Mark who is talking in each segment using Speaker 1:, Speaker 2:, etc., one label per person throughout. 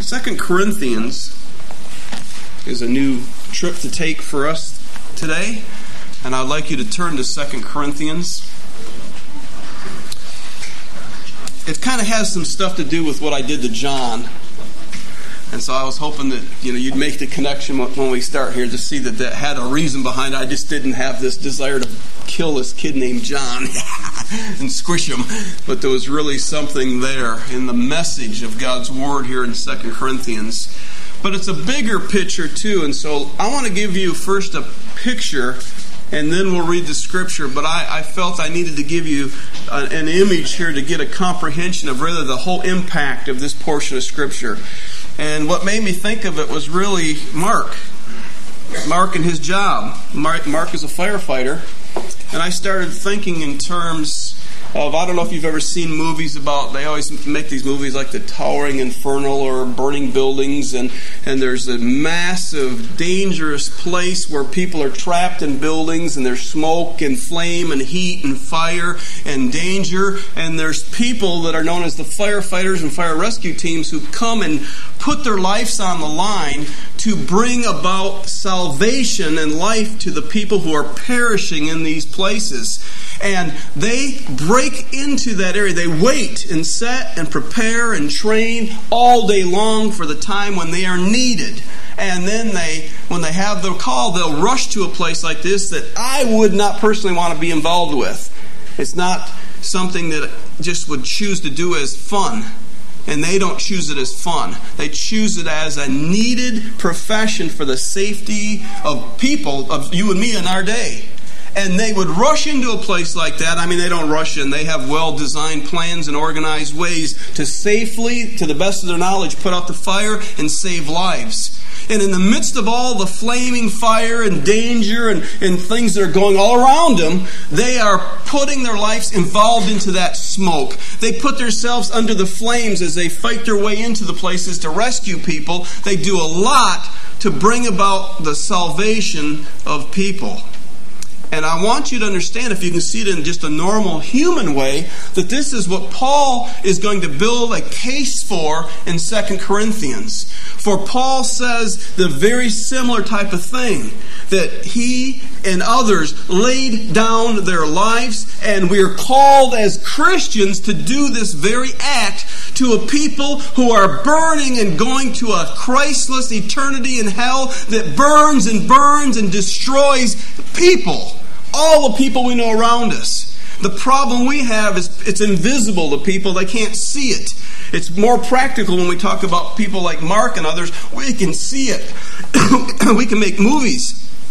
Speaker 1: 2 Corinthians is a new trip to take for us today, and I'd like you to turn to 2 Corinthians. It kind of has some stuff to do with what I did to John, and so I was hoping that you'd make the connection when we start here to see that had a reason behind it. I just didn't have this desire to kill this kid named John and squish him, but there was really something there in the message of God's Word here in 2 Corinthians. But it's a bigger picture too, and so I want to give you first a picture, and then we'll read the Scripture. But I felt I needed to give you an image here to get a comprehension of really the whole impact of this portion of Scripture. And what made me think of it was really Mark and his job. Mark is a firefighter, and I started thinking in terms of, I don't know if you've ever seen movies about, they always make these movies like The Towering Inferno or burning buildings, and there's a massive, dangerous place where people are trapped in buildings, and there's smoke and flame and heat and fire and danger, and there's people that are known as the firefighters and fire rescue teams who come and put their lives on the line to bring about salvation and life to the people who are perishing in these places. And they break into that area. They wait and set and prepare and train all day long for the time when they are needed. And then when they have the call, they'll rush to a place like this that I would not personally want to be involved with. It's not something that I just would choose to do as fun. And they don't choose it as fun. They choose it as a needed profession for the safety of people, of you and me in our day. And they would rush into a place like that. I mean, they don't rush in. They have well-designed plans and organized ways to safely, to the best of their knowledge, put out the fire and save lives. And in the midst of all the flaming fire and danger and things that are going all around them, they are putting their lives involved into that smoke. They put themselves under the flames as they fight their way into the places to rescue people. They do a lot to bring about the salvation of people. And I want you to understand, if you can see it in just a normal human way, that this is what Paul is going to build a case for in 2 Corinthians. For Paul says the very similar type of thing, that he and others laid down their lives, and we are called as Christians to do this very act to a people who are burning and going to a Christless eternity in hell that burns and destroys people. All the people we know around us. The problem we have is it's invisible to people. They can't see it. It's more practical when we talk about people like Mark and others. We can see it. We can make movies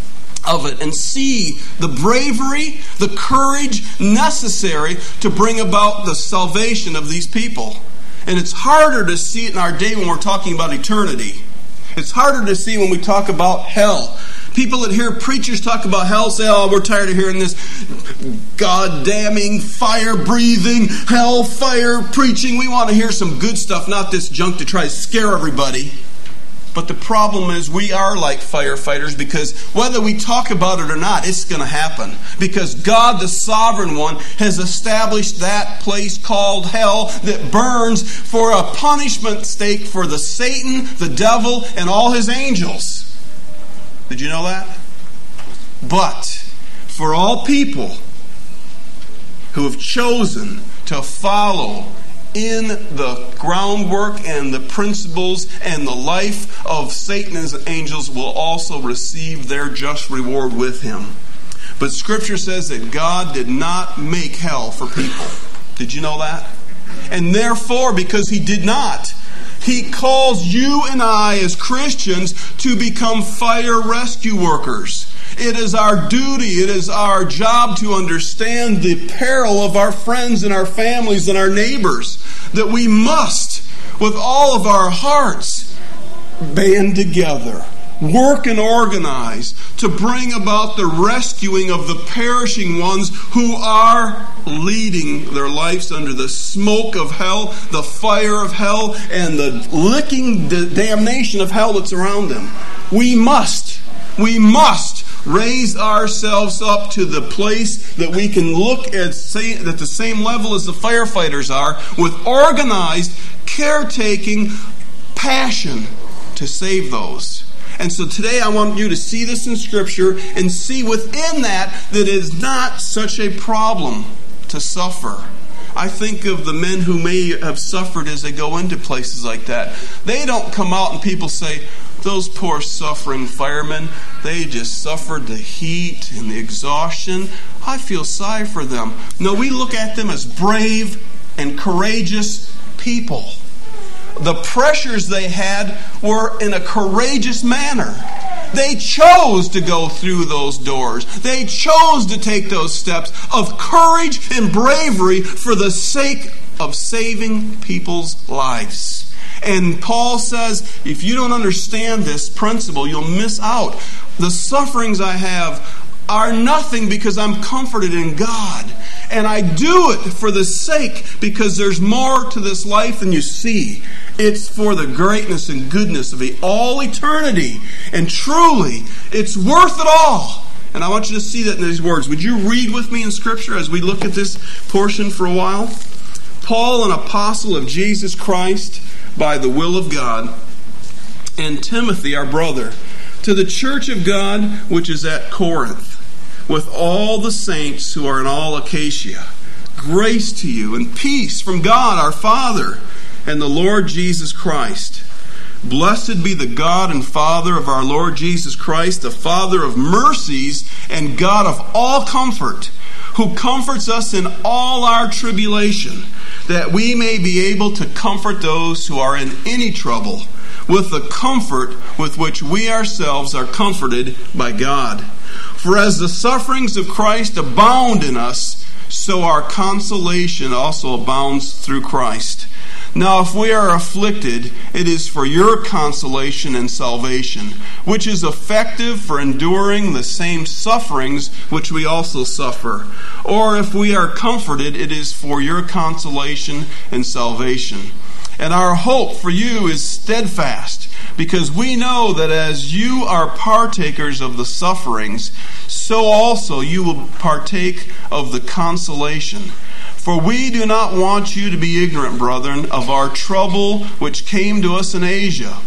Speaker 1: of it and see the bravery, the courage necessary to bring about the salvation of these people. And it's harder to see it in our day when we're talking about eternity. It's harder to see when we talk about hell. People that hear preachers talk about hell say, oh, we're tired of hearing this God-damning, fire-breathing, hell-fire preaching. We want to hear some good stuff, not this junk to try to scare everybody. But the problem is we are like firefighters, because whether we talk about it or not, it's going to happen. Because God, the Sovereign One, has established that place called hell that burns for a punishment stake for the Satan, the devil, and all his angels. Did you know that? But for all people who have chosen to follow in the groundwork and the principles and the life of Satan and his angels, will also receive their just reward with him. But Scripture says that God did not make hell for people. Did you know that? And therefore, because he did not, he calls you and I as Christians to become fire rescue workers. It is our duty, it is our job to understand the peril of our friends and our families and our neighbors, that we must, with all of our hearts, band together, work and organize to bring about the rescuing of the perishing ones who are leading their lives under the smoke of hell, the fire of hell, and the licking damnation of hell that's around them. We must raise ourselves up to the place that we can look at the same level as the firefighters are, with organized, caretaking, passion to save those. And so today I want you to see this in Scripture and see within that it is not such a problem to suffer. I think of the men who may have suffered as they go into places like that. They don't come out and people say, those poor suffering firemen, they just suffered the heat and the exhaustion. I feel sorry for them. No, we look at them as brave and courageous people. The pressures they had were in a courageous manner. They chose to go through those doors. They chose to take those steps of courage and bravery for the sake of saving people's lives. And Paul says, if you don't understand this principle, you'll miss out. The sufferings I have are nothing because I'm comforted in God. And I do it for the sake, because there's more to this life than you see. It's for the greatness and goodness of all eternity. And truly, it's worth it all. And I want you to see that in these words. Would you read with me in Scripture as we look at this portion for a while? Paul, an apostle of Jesus Christ by the will of God, and Timothy, our brother, to the church of God which is at Corinth, with all the saints who are in all Achaia. Grace to you and peace from God our Father and the Lord Jesus Christ. Blessed be the God and Father of our Lord Jesus Christ, the Father of mercies and God of all comfort, who comforts us in all our tribulation, that we may be able to comfort those who are in any trouble with the comfort with which we ourselves are comforted by God. For as the sufferings of Christ abound in us, so our consolation also abounds through Christ. Now if we are afflicted, it is for your consolation and salvation, which is effective for enduring the same sufferings which we also suffer. Or if we are comforted, it is for your consolation and salvation. And our hope for you is steadfast, because we know that as you are partakers of the sufferings, so also you will partake of the consolation. For we do not want you to be ignorant, brethren, of our trouble which came to us in Asia,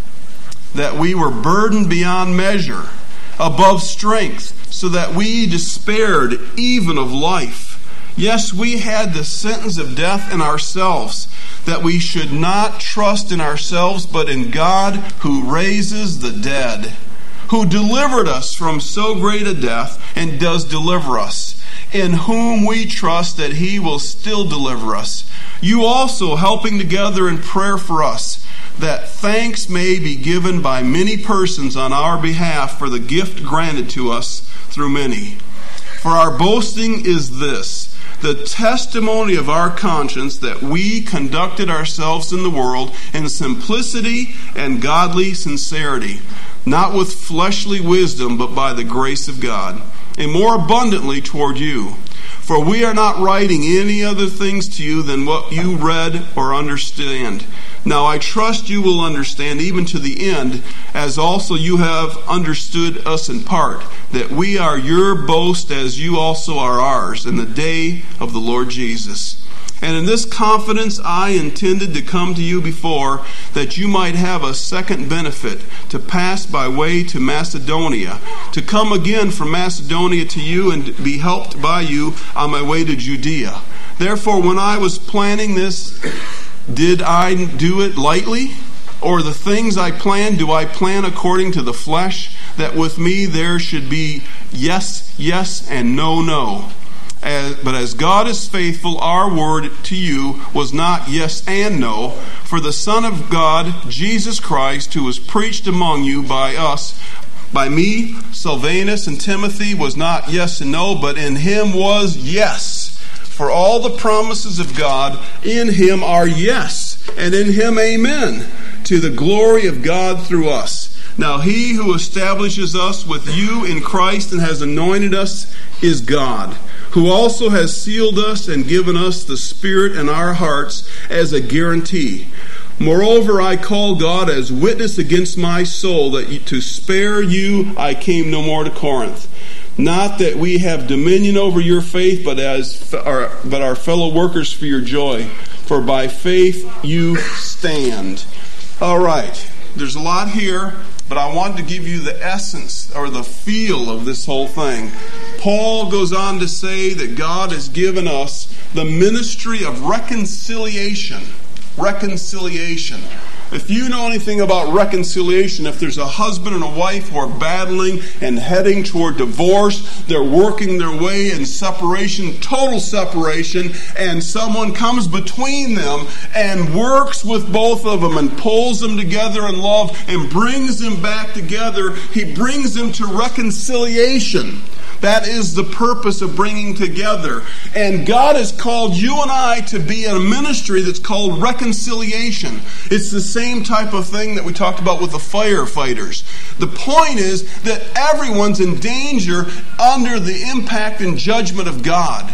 Speaker 1: that we were burdened beyond measure, above strength, so that we despaired even of life. Yes, we had the sentence of death in ourselves, that we should not trust in ourselves, but in God who raises the dead, who delivered us from so great a death, and does deliver us, in whom we trust that He will still deliver us. You also helping together in prayer for us, that thanks may be given by many persons on our behalf for the gift granted to us through many. For our boasting is this, the testimony of our conscience, that we conducted ourselves in the world in simplicity and godly sincerity, not with fleshly wisdom, but by the grace of God, and more abundantly toward you. For we are not writing any other things to you than what you read or understand. Now I trust you will understand even to the end, as also you have understood us in part, that we are your boast as you also are ours in the day of the Lord Jesus. And in this confidence I intended to come to you before, that you might have a second benefit, to pass by way to Macedonia, to come again from Macedonia to you and be helped by you on my way to Judea. Therefore, when I was planning this, did I do it lightly? Or the things I plan, do I plan according to the flesh, that with me there should be yes, yes, and no, no? But as God is faithful, our word to you was not yes and no. For the Son of God, Jesus Christ, who was preached among you by us, by me, Silvanus, and Timothy, was not yes and no, but in him was yes. For all the promises of God in him are yes, and in him amen, to the glory of God through us. Now he who establishes us with you in Christ and has anointed us is God, who also has sealed us and given us the Spirit in our hearts as a guarantee. Moreover, I call God as witness against my soul that to spare you I came no more to Corinth. Not that we have dominion over your faith, but our fellow workers for your joy. For by faith you stand. All right. There's a lot here, but I wanted to give you the essence or the feel of this whole thing. Paul goes on to say that God has given us the ministry of reconciliation. Reconciliation. If you know anything about reconciliation, if there's a husband and a wife who are battling and heading toward divorce, they're working their way in separation, total separation, and someone comes between them and works with both of them and pulls them together in love and brings them back together, he brings them to reconciliation. That is the purpose of bringing together. And God has called you and I to be in a ministry that's called reconciliation. It's the same type of thing that we talked about with the firefighters. The point is that everyone's in danger under the impact and judgment of God.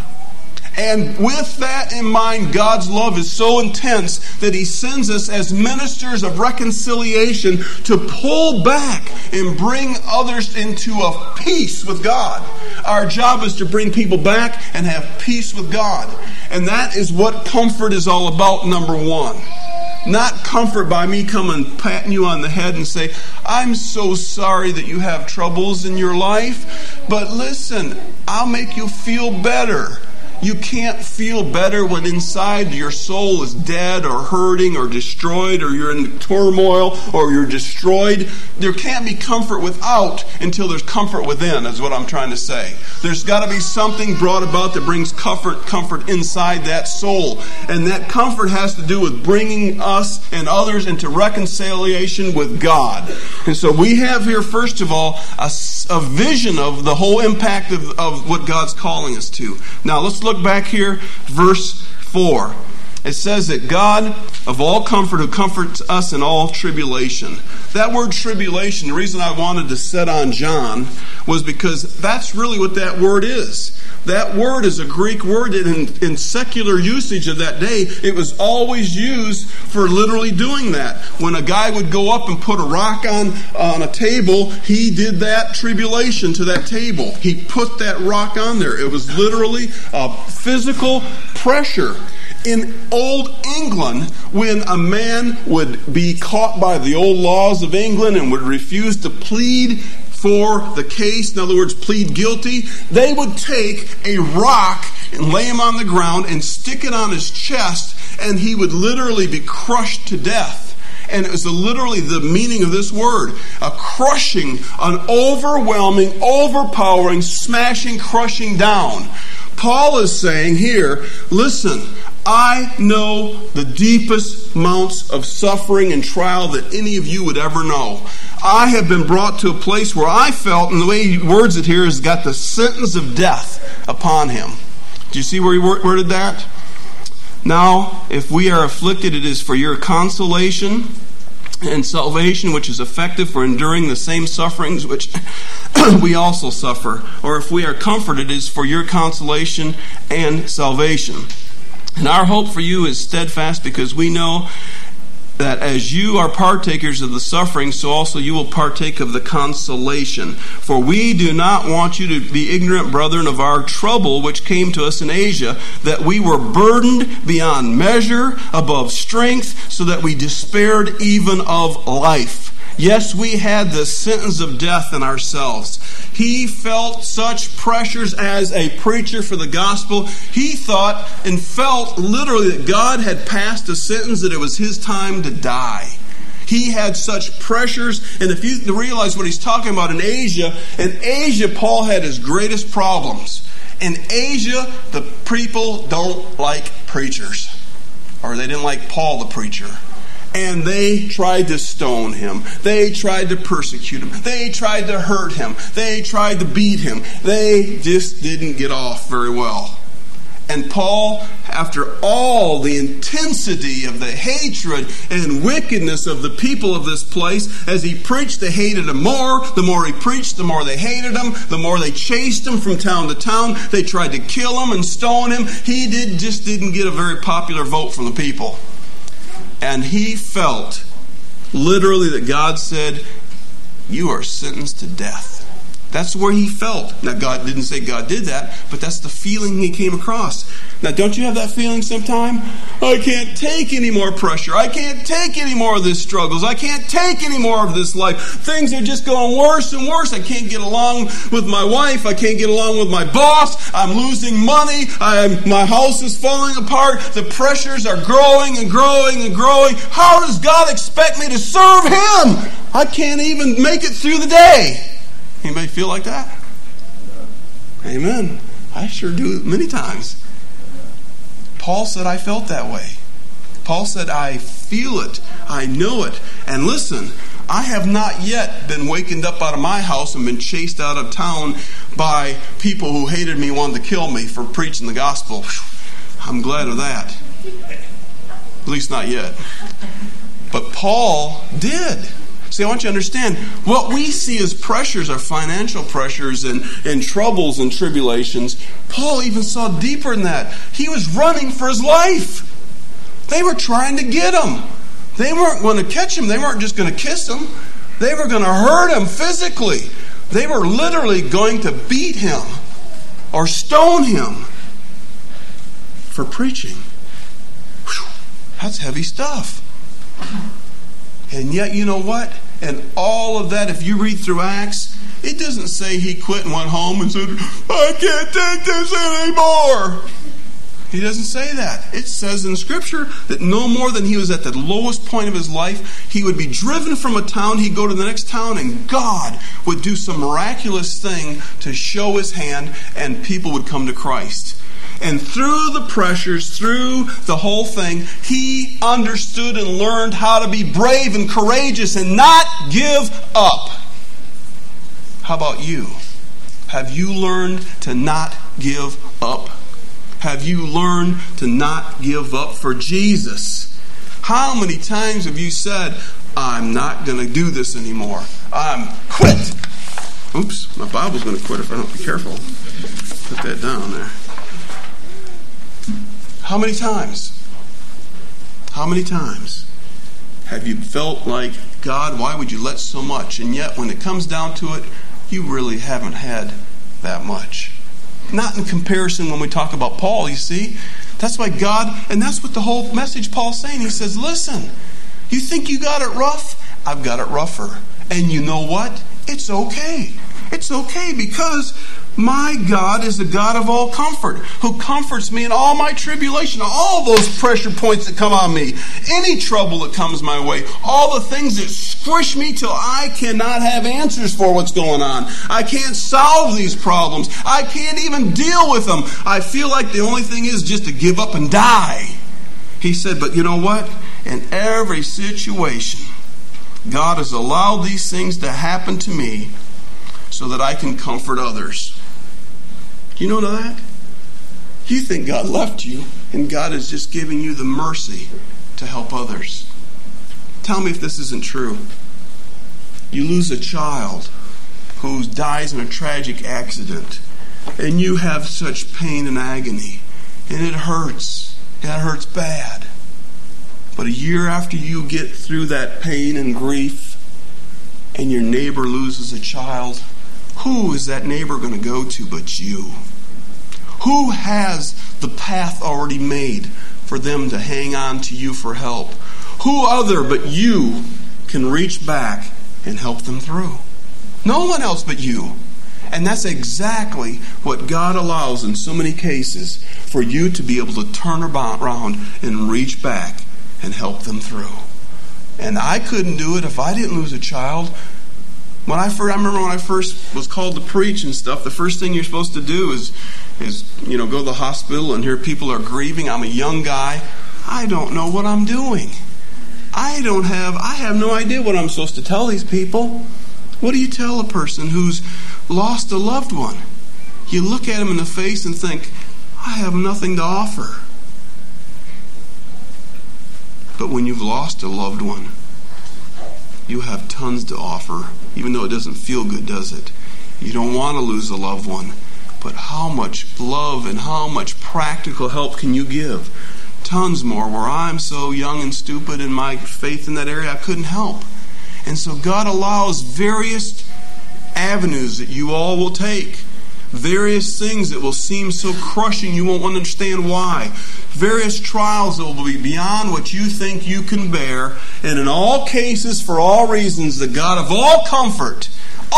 Speaker 1: And with that in mind, God's love is so intense that He sends us as ministers of reconciliation to pull back and bring others into a peace with God. Our job is to bring people back and have peace with God. And that is what comfort is all about, number one. Not comfort by me coming patting you on the head and say, I'm so sorry that you have troubles in your life, but listen, I'll make you feel better. You can't feel better when inside your soul is dead or hurting or destroyed, or you're in turmoil or you're destroyed. There can't be comfort without until there's comfort within, is what I'm trying to say. There's got to be something brought about that brings comfort inside that soul. And that comfort has to do with bringing us and others into reconciliation with God. And so we have here, first of all, a vision of the whole impact of what God's calling us to. Now let's look back here, verse 4. It says that God of all comfort who comforts us in all tribulation. That word tribulation, the reason I wanted to set on John was because that's really what that word is. That word is a Greek word that in secular usage of that day, it was always used for literally doing that. When a guy would go up and put a rock on a table, he did that tribulation to that table. He put that rock on there. It was literally a physical pressure. In old England, when a man would be caught by the old laws of England and would refuse to plead for the case, in other words, plead guilty, they would take a rock and lay him on the ground and stick it on his chest, and he would literally be crushed to death. And it was literally the meaning of this word, a crushing, an overwhelming, overpowering, smashing, crushing down. Paul is saying here, listen, I know the deepest amounts of suffering and trial that any of you would ever know. I have been brought to a place where I felt, and the way he words it here, has got the sentence of death upon him. Do you see where he worded that? Now, if we are afflicted, it is for your consolation and salvation, which is effective for enduring the same sufferings which we also suffer. Or if we are comforted, it is for your consolation and salvation. And our hope for you is steadfast, because we know that as you are partakers of the suffering, so also you will partake of the consolation. For we do not want you to be ignorant, brethren, of our trouble which came to us in Asia, that we were burdened beyond measure, above strength, so that we despaired even of life. Yes, we had the sentence of death in ourselves. He felt such pressures as a preacher for the gospel. He thought and felt literally that God had passed a sentence that it was his time to die. He had such pressures, and if you realize what he's talking about in Asia, Paul had his greatest problems. In Asia, the people don't like preachers, or they didn't like Paul the preacher. And they tried to stone him. They tried to persecute him. They tried to hurt him. They tried to beat him. They just didn't get off very well. And Paul, after all the intensity of the hatred and wickedness of the people of this place, as he preached, they hated him more. The more he preached, the more they hated him. The more they chased him from town to town. They tried to kill him and stone him. He just didn't get a very popular vote from the people. And he felt literally that God said, you are sentenced to death. That's where he felt. Now, God didn't say God did that, but that's the feeling he came across. Now, don't you have that feeling sometime? I can't take any more pressure. I can't take any more of these struggles. I can't take any more of this life. Things are just going worse and worse. I can't get along with my wife. I can't get along with my boss. I'm losing money. My house is falling apart. The pressures are growing and growing and growing. How does God expect me to serve Him? I can't even make it through the day. Anybody feel like that? Amen. I sure do many times. Paul said, I felt that way. Paul said, I feel it. I know it. And listen, I have not yet been wakened up out of my house and been chased out of town by people who hated me, wanted to kill me for preaching the gospel. I'm glad of that. At least not yet. But Paul did. See, I want you to understand, what we see as pressures are financial pressures and troubles and tribulations. Paul even saw deeper than that. He was running for his life. They were trying to get him. They weren't going to catch him. They weren't just going to kiss him. They were going to hurt him physically. They were literally going to beat him or stone him for preaching. Whew, that's heavy stuff. And yet, you know what? And all of that, if you read through Acts, it doesn't say he quit and went home and said, I can't take this anymore. He doesn't say that. It says in Scripture that no more than he was at the lowest point of his life, he would be driven from a town, he'd go to the next town, and God would do some miraculous thing to show His hand, and people would come to Christ. And through the pressures, through the whole thing, he understood and learned how to be brave and courageous and not give up. How about you? Have you learned to not give up? Have you learned to not give up for Jesus? How many times have you said, I'm not going to do this anymore. I'm quit. Oops, my Bible's going to quit if I don't be careful. Put that down there. How many times? How many times have you felt like, God, why would you let so much? And yet when it comes down to it, you really haven't had that much. Not in comparison when we talk about Paul, you see. That's why God, and that's what the whole message Paul's saying. He says, listen, you think you got it rough? I've got it rougher. And you know what? It's okay. It's okay because my God is the God of all comfort, who comforts me in all my tribulation, all those pressure points that come on me, any trouble that comes my way, all the things that squish me till I cannot have answers for what's going on. I can't solve these problems. I can't even deal with them. I feel like the only thing is just to give up and die. He said, but you know what? In every situation, God has allowed these things to happen to me so that I can comfort others. Do you know that? You think God left you, and God is just giving you the mercy to help others. Tell me if this isn't true. You lose a child who dies in a tragic accident, and you have such pain and agony, and it hurts. It hurts bad. But a year after you get through that pain and grief, and your neighbor loses a child, who is that neighbor going to go to but you? Who has the path already made for them to hang on to you for help? Who other but you can reach back and help them through? No one else but you. And that's exactly what God allows in so many cases, for you to be able to turn around and reach back and help them through. And I couldn't do it if I didn't lose a child. I remember when I first was called to preach and stuff, the first thing you're supposed to do is go to the hospital and hear people are grieving. I'm a young guy. I don't know what I'm doing. I have no idea what I'm supposed to tell these people. What do you tell a person who's lost a loved one? You look at them in the face and think, I have nothing to offer. But when you've lost a loved one, you have tons to offer, even though it doesn't feel good, does it? You don't want to lose a loved one, but how much love and how much practical help can you give? Tons more, where I'm so young and stupid in my faith in that area, I couldn't help. And so God allows various avenues that you all will take. Various things that will seem so crushing you won't understand why. Various trials that will be beyond what you think you can bear. And in all cases, for all reasons, the God of all comfort,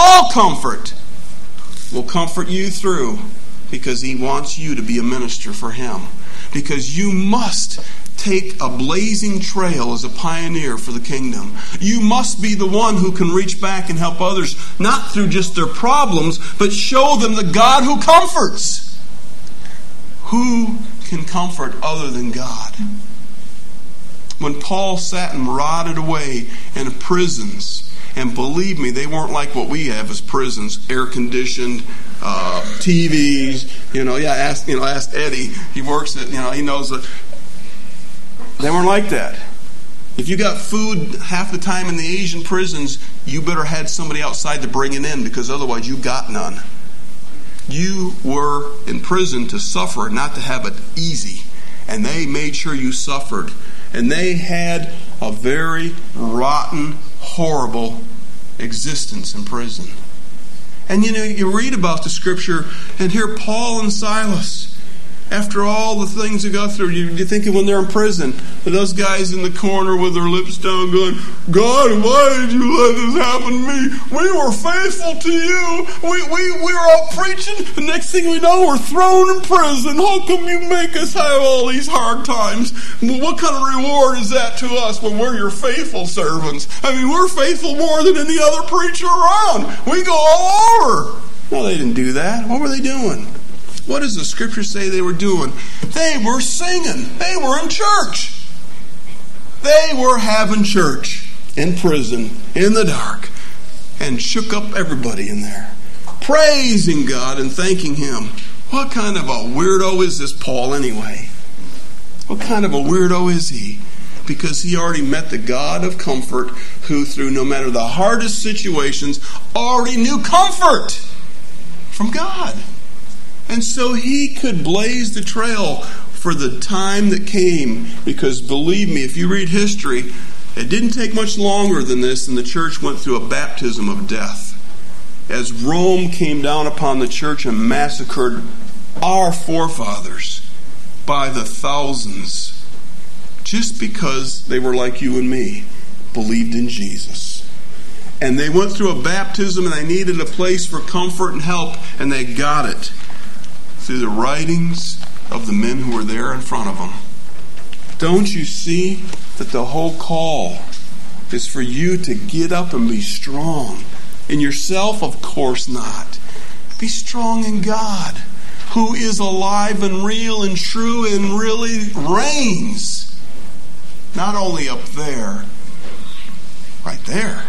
Speaker 1: will comfort you through, because He wants you to be a minister for Him. Because you must take a blazing trail as a pioneer for the kingdom. You must be the one who can reach back and help others, not through just their problems, but show them the God who comforts. Who can comfort other than God? When Paul sat and rotted away in prisons, and believe me, they weren't like what we have as prisons, air-conditioned, TVs. Ask Eddie. He works at, he knows that. They weren't like that. If you got food half the time in the Asian prisons, you better had somebody outside to bring it in, because otherwise you got none. You were in prison to suffer, not to have it easy. And they made sure you suffered. And they had a very rotten, horrible existence in prison. And you read about the scripture, and here Paul and Silas, after all the things they got through, you think of when they're in prison, those guys in the corner with their lips down going, God, why did you let this happen to me? We were faithful to you. We were out preaching. The next thing we know, we're thrown in prison. How come you make us have all these hard times? What kind of reward is that to us when we're your faithful servants? I mean, we're faithful more than any other preacher around. We go all over. No, they didn't do that. What were they doing? What does the scripture say they were doing? They were singing. They were in church. They were having church in prison, in the dark, and shook up everybody in there, praising God and thanking Him. What kind of a weirdo is this Paul anyway? What kind of a weirdo is he? Because he already met the God of comfort, who through no matter the hardest situations already knew comfort from God. And so he could blaze the trail for the time that came. Because believe me, if you read history, it didn't take much longer than this, and the church went through a baptism of death. As Rome came down upon the church and massacred our forefathers by the thousands, just because they were like you and me, believed in Jesus. And they went through a baptism, and they needed a place for comfort and help, and they got it through the writings of the men who were there in front of them. Don't you see that the whole call is for you to get up and be strong? In yourself, of course not. Be strong in God, who is alive and real and true and really reigns. Not only up there, right there,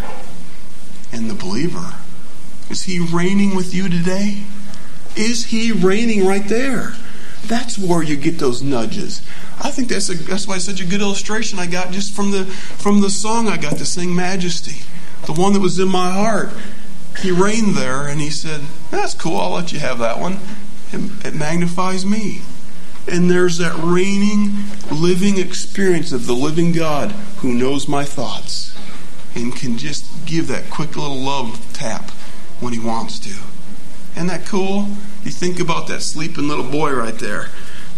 Speaker 1: in the believer. Is He reigning with you today? Is He reigning right there? That's where you get those nudges. I think that's why it's such a good illustration I got just from the song I got to sing, Majesty. The one that was in my heart. He reigned there, and He said, that's cool, I'll let you have that one. It magnifies me. And there's that reigning, living experience of the living God who knows my thoughts and can just give that quick little love tap when He wants to. Isn't that cool? You think about that sleeping little boy right there.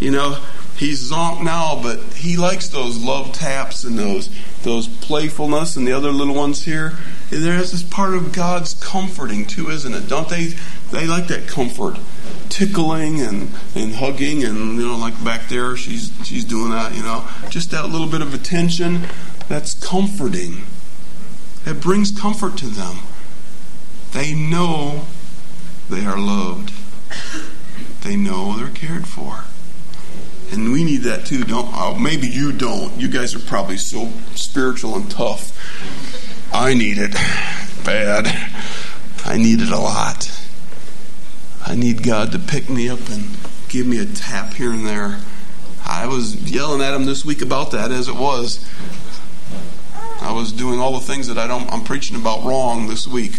Speaker 1: He's zonked now, but he likes those love taps and those playfulness and the other little ones here. There's this part of God's comforting too, isn't it? Don't they? They like that comfort, tickling and hugging, and like back there, she's doing that. Just that little bit of attention. That's comforting. It brings comfort to them. They know they are loved. They know they're cared for. And we need that too, maybe you don't. You guys are probably so spiritual and tough. I need it bad. I need it a lot. I need God to pick me up and give me a tap here and there. I was yelling at Him this week about that as it was. I was doing all the things that I'm preaching about wrong this week.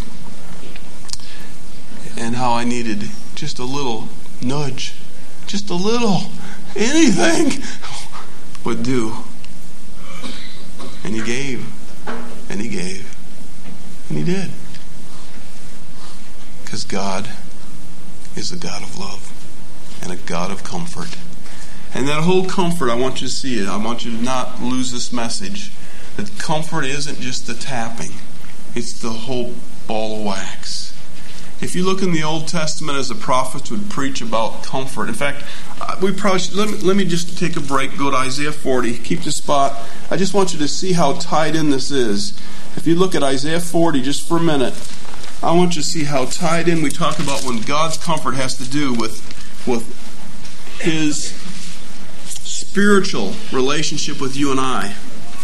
Speaker 1: And how I needed just a little nudge. Just a little. Anything would do. And He gave. And He gave. And He did. Because God is a God of love and a God of comfort. And that whole comfort, I want you to see it. I want you to not lose this message. That comfort isn't just the tapping. It's the whole ball of wax. If you look in the Old Testament as the prophets would preach about comfort. In fact, we probably should, let me just take a break, go to Isaiah 40, keep the spot. I just want you to see how tied in this is. If you look at Isaiah 40 just for a minute, I want you to see how tied in we talk about when God's comfort has to do with His spiritual relationship with you and I.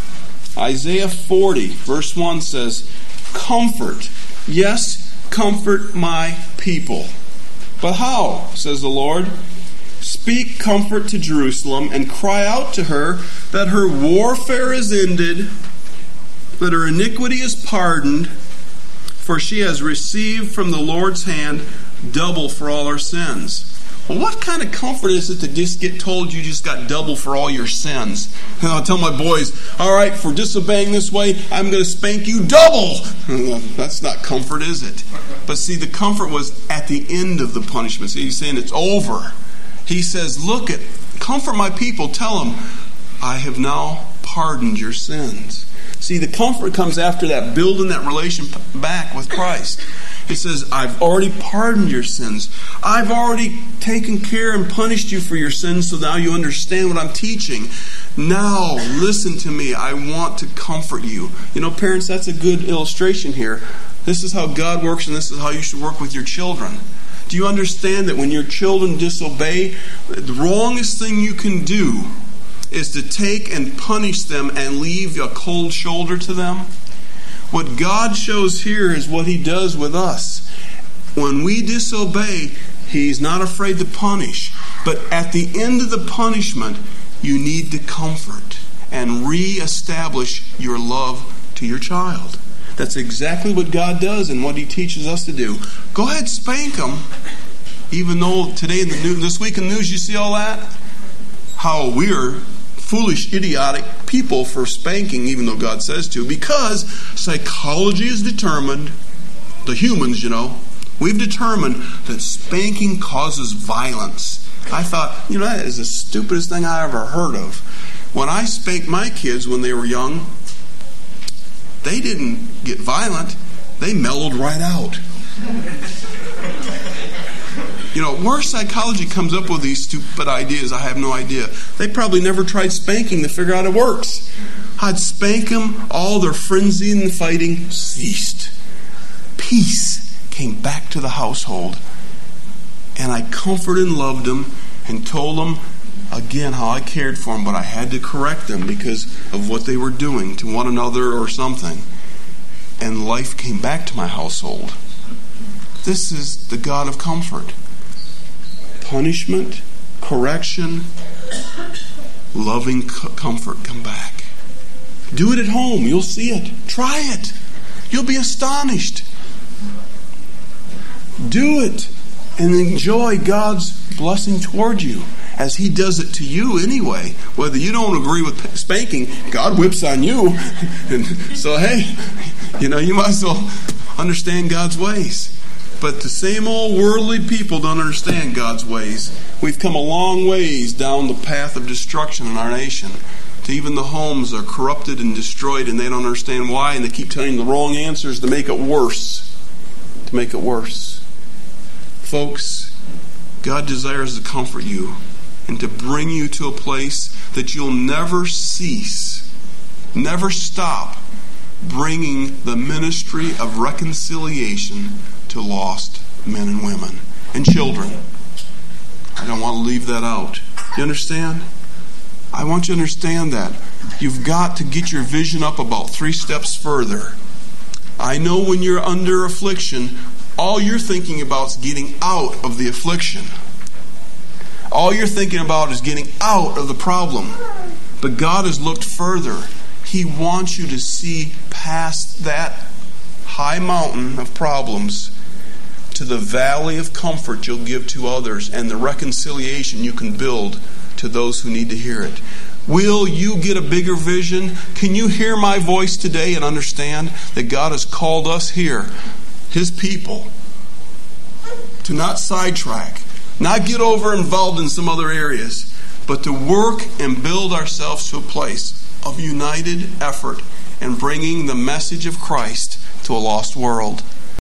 Speaker 1: Isaiah 40 verse 1 says, "Comfort, yes, comfort my people. But how, says the Lord? Speak comfort to Jerusalem and cry out to her that her warfare is ended, that her iniquity is pardoned, for she has received from the Lord's hand double for all her sins." Well, what kind of comfort is it to just get told you just got double for all your sins? And I'll tell my boys, all right, for disobeying this way, I'm going to spank you double. That's not comfort, is it? But see, the comfort was at the end of the punishment. See, he's saying it's over. He says, look at, comfort my people, tell them, I have now pardoned your sins. See, the comfort comes after that, building that relation back with Christ. He says, I've already pardoned your sins. I've already taken care and punished you for your sins, so now you understand what I'm teaching. Now, listen to me. I want to comfort you. You know, parents, that's a good illustration here. This is how God works, and this is how you should work with your children. Do you understand that when your children disobey, the wrongest thing you can do is to take and punish them and leave a cold shoulder to them? What God shows here is what He does with us. When we disobey, He's not afraid to punish. But at the end of the punishment, you need to comfort and reestablish your love to your child. That's exactly what God does and what He teaches us to do. Go ahead, spank them. Even though today in the news, this week in the news, you see all that? How we're foolish, idiotic people for spanking, even though God says to, because psychology is determined, the humans, you know, we've determined that spanking causes violence. I thought, you know, that is the stupidest thing I ever heard of. When I spanked my kids when they were young, they didn't get violent. They mellowed right out. You know, where psychology comes up with these stupid ideas, I have no idea. They probably never tried spanking to figure out it works. I'd spank them, all their frenzy and fighting ceased. Peace came back to the household. And I comforted and loved them and told them again how I cared for them, but I had to correct them because of what they were doing to one another or something. And life came back to my household. This is the God of comfort. Punishment, correction, loving comfort come back. Do it at home. You'll see it. Try it. You'll be astonished. Do it and enjoy God's blessing toward you as He does it to you anyway. Whether you don't agree with spanking, God whips on you. And so, hey, you know, you might as well understand God's ways. But the same old worldly people don't understand God's ways. We've come a long ways down the path of destruction in our nation. To even the homes are corrupted and destroyed, and they don't understand why, and they keep telling the wrong answers to make it worse. To make it worse. Folks, God desires to comfort you and to bring you to a place that you'll never cease, never stop bringing the ministry of reconciliation to lost men and women and children. I don't want to leave that out. You understand? I want you to understand that. You've got to get your vision up about 3 steps further. I know when you're under affliction, all you're thinking about is getting out of the affliction. All you're thinking about is getting out of the problem. But God has looked further. He wants you to see past that high mountain of problems to the valley of comfort you'll give to others and the reconciliation you can build to those who need to hear it. Will you get a bigger vision? Can you hear my voice today and understand that God has called us here, His people, to not sidetrack, not get over involved in some other areas, but to work and build ourselves to a place of united effort in bringing the message of Christ to a lost world.